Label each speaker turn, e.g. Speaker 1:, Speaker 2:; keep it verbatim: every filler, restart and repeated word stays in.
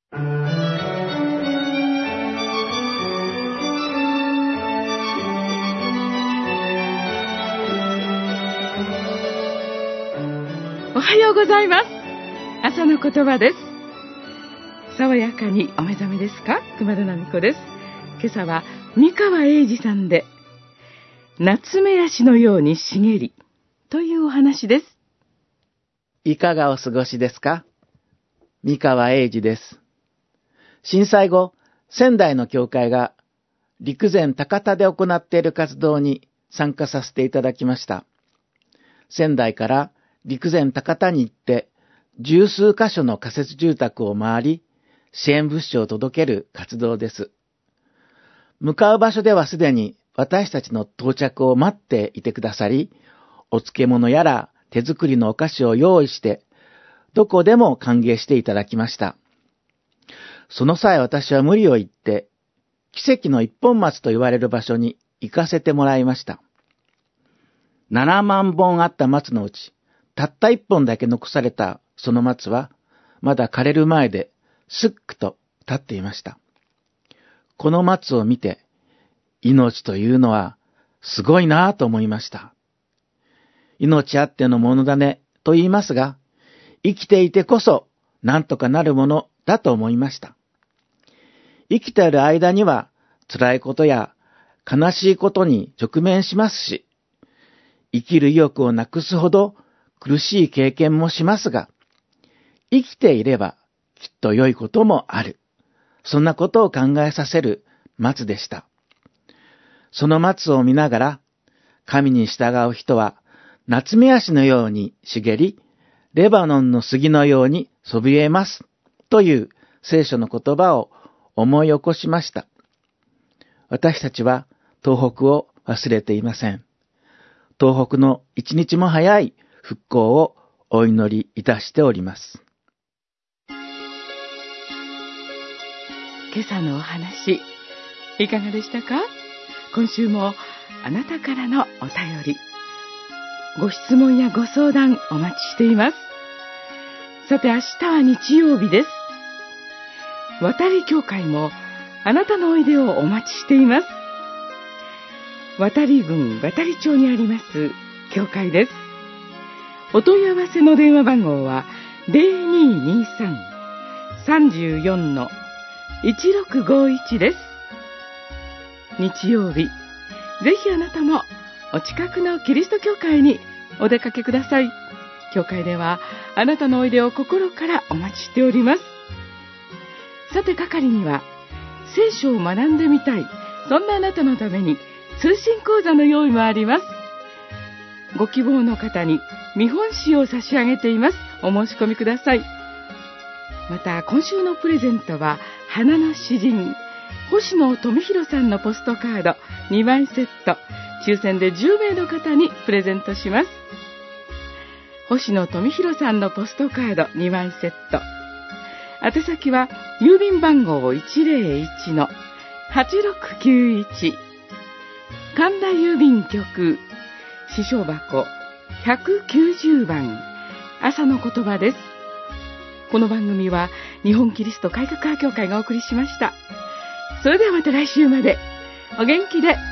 Speaker 1: おはようございます。朝の言葉です。爽やかにお目覚めですか？熊田奈美子です。今朝は三河英二さんで夏目足のように茂りというお話です。
Speaker 2: いかがお過ごしですか？三河英二です。震災後、仙台の教会が陸前高田で行っている活動に参加させていただきました。仙台から陸前高田に行って十数箇所の仮設住宅を回り、支援物資を届ける活動です。向かう場所ではすでに私たちの到着を待っていてくださり、お漬物やら手作りのお菓子を用意して、どこでも歓迎していただきました。その際私は無理を言って、奇跡の一本松と言われる場所に行かせてもらいました。ななまんぼんあった松のうち、たった一本だけ残されたその松は、まだ枯れる前で、すっくと立っていました。この松を見て、命というのはすごいなぁと思いました。命あってのものだねと言いますが、生きていてこそ何とかなるものだと思いました。生きている間には辛いことや悲しいことに直面しますし、生きる意欲をなくすほど苦しい経験もしますが、生きていればきっと良いこともある。そんなことを考えさせる松でした。その松を見ながら、神に従う人は夏目足のように茂り、レバノンの杉のようにそびえますという聖書の言葉を思い起こしました。私たちは東北を忘れていません。東北の一日も早い復興をお祈りいたしております。
Speaker 1: 今朝のお話、いかがでしたか？今週もあなたからのお便り、ご質問やご相談お待ちしています。さて明日は日曜日です。渡り教会もあなたのおいでをお待ちしています。渡り郡渡り町にあります教会です。お問い合わせの電話番号は ゼロにーにーさん さんよん いちろくごいち です。日曜日、ぜひあなたもお近くのキリスト教会にお出かけください。教会ではあなたのおいでを心からお待ちしております。さて係には聖書を学んでみたい、そんなあなたのために通信講座の用意もあります。ご希望の方に見本紙を差し上げています。お申し込みください。また今週のプレゼントは花の詩人星野富弘さんのポストカードにまいセット、抽選でじゅうめいの方にプレゼントします。星野富弘さんのポストカードにまいセット、宛先は郵便番号 いちぜろいち はちろくきゅういち、神田郵便局支所箱ひゃくきゅうじゅうばん、朝の言葉です。この番組は日本キリスト改革派教会がお送りしました。それではまた来週までお元気で